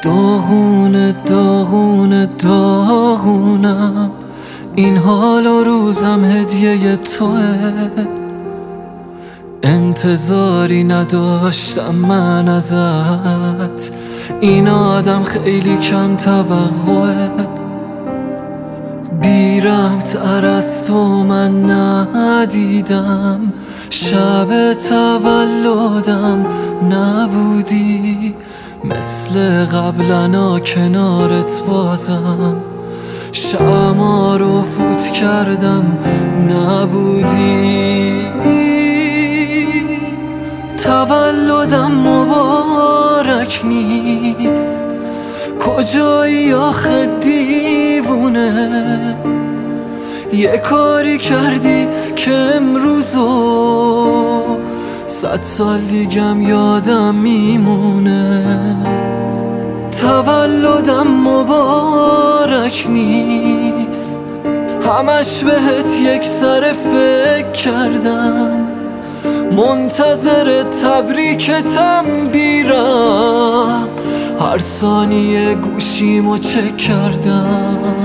داغونه داغونه داغونم، این حال و روزم هدیه توه. انتظاری نداشتم من ازت، این آدم خیلی کم توقعه. بی‌رحم‌تر از تو من ندیدم، شب تولدم نبودی، مثل قبلنا کنارت بازم شمع رو فوت کردم نبودی. تولدم مبارک نیست، کجایی آخه دیوونه؟ یه کاری کردی که امروزو 100 سال دیگم یادم میمونه. تولدم مبارک نیست، همش بهت یک سر فکر کردم، منتظر تبریکتم بیرم، هر ثانیه گوشیمو چک کردم.